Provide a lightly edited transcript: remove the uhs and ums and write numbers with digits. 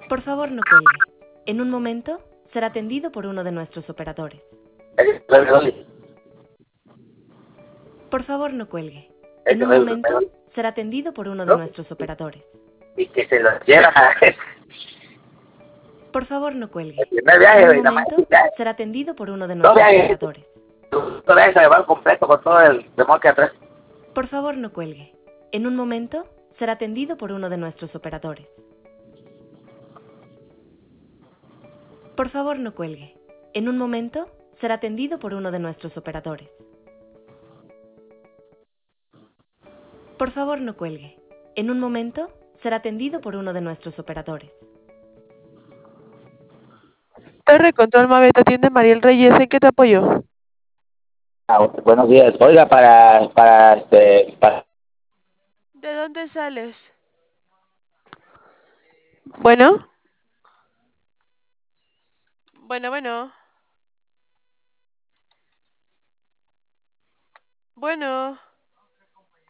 Por favor, no cuelgue. En un momento será atendido por uno de nuestros operadores. Por favor, no cuelgue. En un momento será atendido por uno de nuestros operadores. Y que se los llevan a Por favor, no cuelgue. el primer En viaje, un nada más momento será atendido por uno de dos nuestros viajes, operadores. dos viajes se llevan completo con todo el remolque atrás. Por favor, no cuelgue. En un momento será atendido por uno de nuestros operadores. Por favor, no cuelgue. En un momento será atendido por uno de nuestros operadores. Por favor, no cuelgue. En un momento será atendido por uno de nuestros operadores. Torre Control Maveta, atiende Mariel Reyes, ¿en qué te apoyo? Buenos días. Oiga, para ¿De dónde sales? Bueno. Bueno. Bueno.